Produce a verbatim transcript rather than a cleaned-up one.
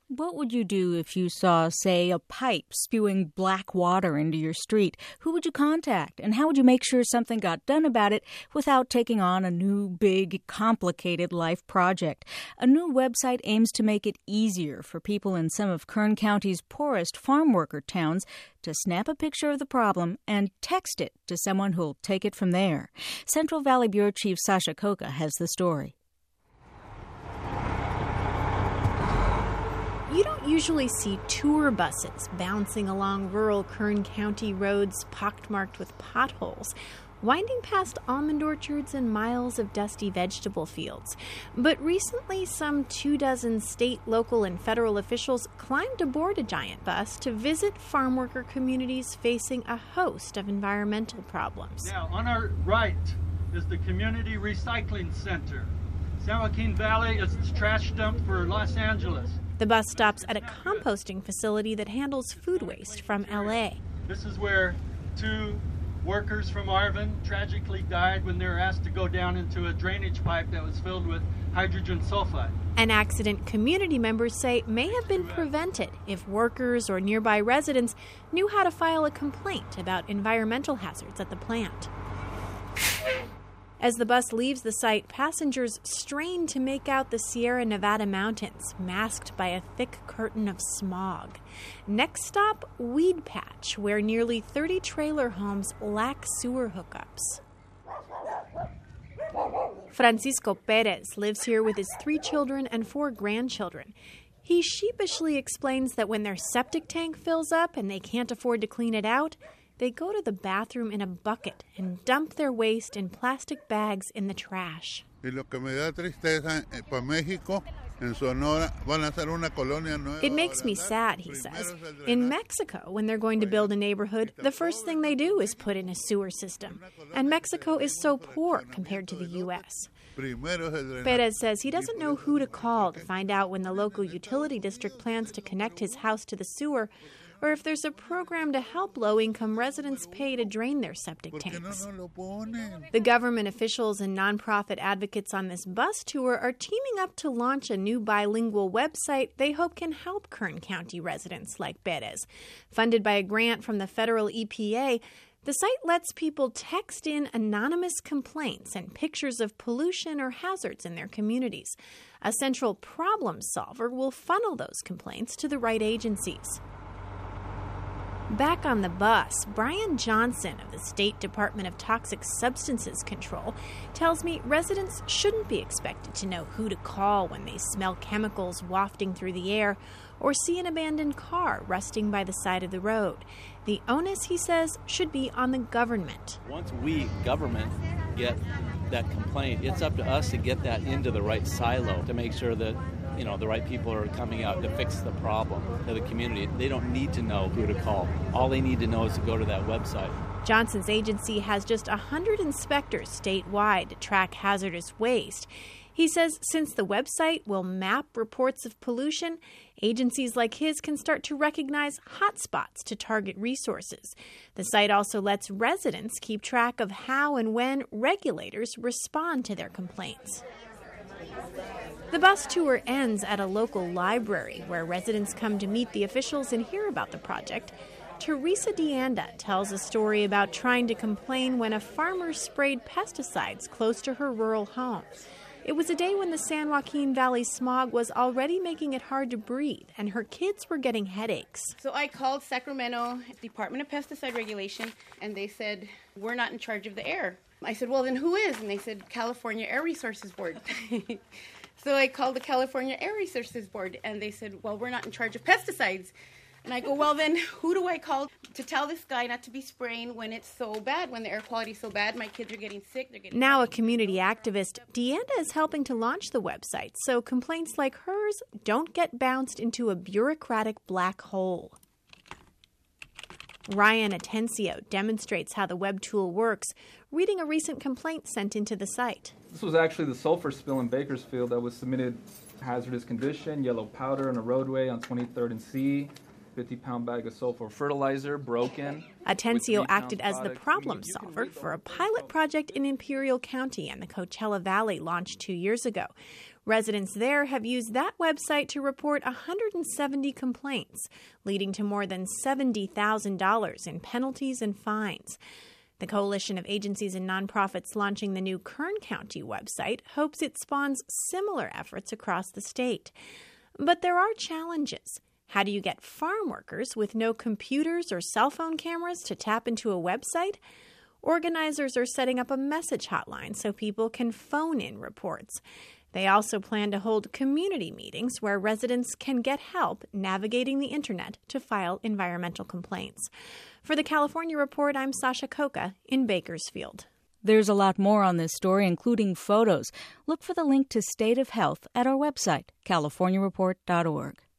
What would you do if you saw, say, a pipe spewing black water into your street? Who would you contact, and how would you make sure something got done about it without taking on a new, big, complicated life project? A new website aims to make it easier for people in some of Kern County's poorest farm worker towns to snap a picture of the problem and text it to someone who'll take it from there. Central Valley Bureau Chief Sasha Khokha has the story. You don't usually see tour buses bouncing along rural Kern County roads pockmarked with potholes, winding past almond orchards and miles of dusty vegetable fields. But recently, some two dozen state, local, and federal officials climbed aboard a giant bus to visit farm worker communities facing a host of environmental problems. Now, on our right is the Community Recycling Center. San Joaquin Valley is the trash dump for Los Angeles. The bus stops at a composting facility that handles food waste from L A. This is where two workers from Arvin tragically died when they were asked to go down into a drainage pipe that was filled with hydrogen sulfide. An accident community members say may have been prevented if workers or nearby residents knew how to file a complaint about environmental hazards at the plant. As the bus leaves the site, passengers strain to make out the Sierra Nevada mountains, masked by a thick curtain of smog. Next stop, Weed Patch, where nearly thirty trailer homes lack sewer hookups. Francisco Perez lives here with his three children and four grandchildren. He sheepishly explains that when their septic tank fills up and they can't afford to clean it out, they go to the bathroom in a bucket and dump their waste in plastic bags in the trash. It makes me sad, he says. In Mexico, when they're going to build a neighborhood, the first thing they do is put in a sewer system. And Mexico is so poor compared to the U S. Perez says he doesn't know who to call to find out when the local utility district plans to connect his house to the sewer, or if there's a program to help low-income residents pay to drain their septic tanks. The government officials and nonprofit advocates on this bus tour are teaming up to launch a new bilingual website they hope can help Kern County residents like Perez. Funded by a grant from the federal E P A, the site lets people text in anonymous complaints and pictures of pollution or hazards in their communities. A central problem solver will funnel those complaints to the right agencies. Back on the bus, Brian Johnson of the State Department of Toxic Substances Control tells me residents shouldn't be expected to know who to call when they smell chemicals wafting through the air or see an abandoned car rusting by the side of the road. The onus, he says, should be on the government. Once we, government, get that complaint, it's up to us to get that into the right silo to make sure that you know, the right people are coming out to fix the problem to the community. They don't need to know who to call. All they need to know is to go to that website. Johnson's agency has just one hundred inspectors statewide to track hazardous waste. He says since the website will map reports of pollution, agencies like his can start to recognize hotspots to target resources. The site also lets residents keep track of how and when regulators respond to their complaints. The bus tour ends at a local library where residents come to meet the officials and hear about the project. Teresa DeAnda tells a story about trying to complain when a farmer sprayed pesticides close to her rural home. It was a day when the San Joaquin Valley smog was already making it hard to breathe, and her kids were getting headaches. So I called Sacramento Department of Pesticide Regulation, and they said, we're not in charge of the air. I said, well, then who is? And they said, California Air Resources Board. So I called the California Air Resources Board, and they said, well, we're not in charge of pesticides. And I go, well, then who do I call to tell this guy not to be spraying when it's so bad, when the air quality is so bad, my kids are getting sick, they're getting Now sick. A community activist, DeAnda is helping to launch the website so complaints like hers don't get bounced into a bureaucratic black hole. Ryan Atencio demonstrates how the web tool works, reading a recent complaint sent into the site. This was actually the sulfur spill in Bakersfield that was submitted hazardous condition, yellow powder on a roadway on twenty-third and C, fifty pound bag of sulfur fertilizer broken. Atencio acted as the problem solver for a pilot project in Imperial County and the Coachella Valley launched two years ago. Residents there have used that website to report one hundred seventy complaints, leading to more than seventy thousand dollars in penalties and fines. The coalition of agencies and nonprofits launching the new Kern County website hopes it spawns similar efforts across the state. But there are challenges. How do you get farm workers with no computers or cell phone cameras to tap into a website? Organizers are setting up a message hotline so people can phone in reports. They also plan to hold community meetings where residents can get help navigating the internet to file environmental complaints. For the California Report, I'm Sasha Coca in Bakersfield. There's a lot more on this story, including photos. Look for the link to State of Health at our website, california report dot org.